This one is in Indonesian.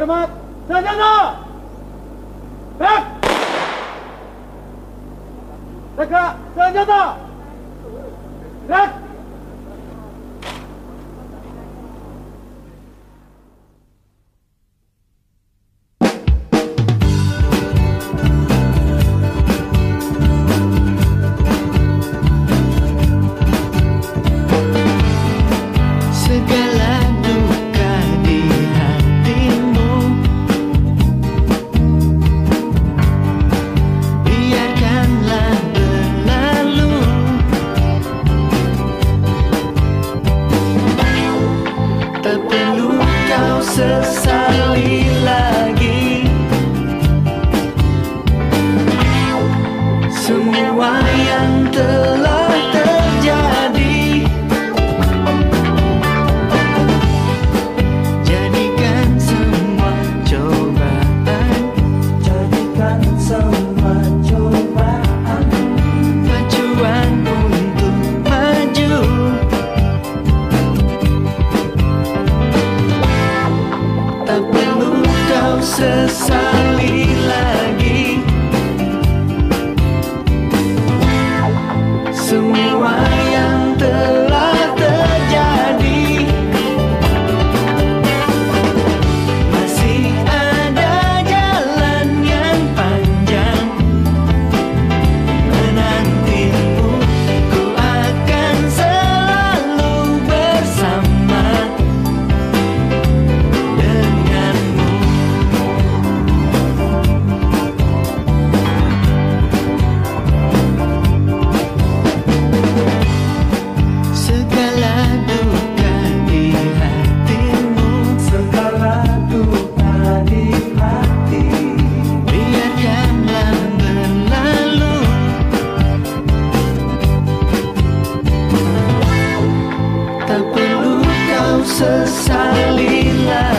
Hormat, senjata! Gerak! Tegak, senjata! Gerak! Sesali lagi semua yang telah terjadi. Jadikan semua cobaan, jadikan semua cobaan pacuan untuk maju. Tak perlu kau sesali lagi semua yang telah terjadi. Masih ada jalan yang panjang menantimu. Ku akan selalu bersama denganmu. Segala duka di hatimu, segala duka di hati, biarkanlah berlalu. Tak perlu kau sesali lagi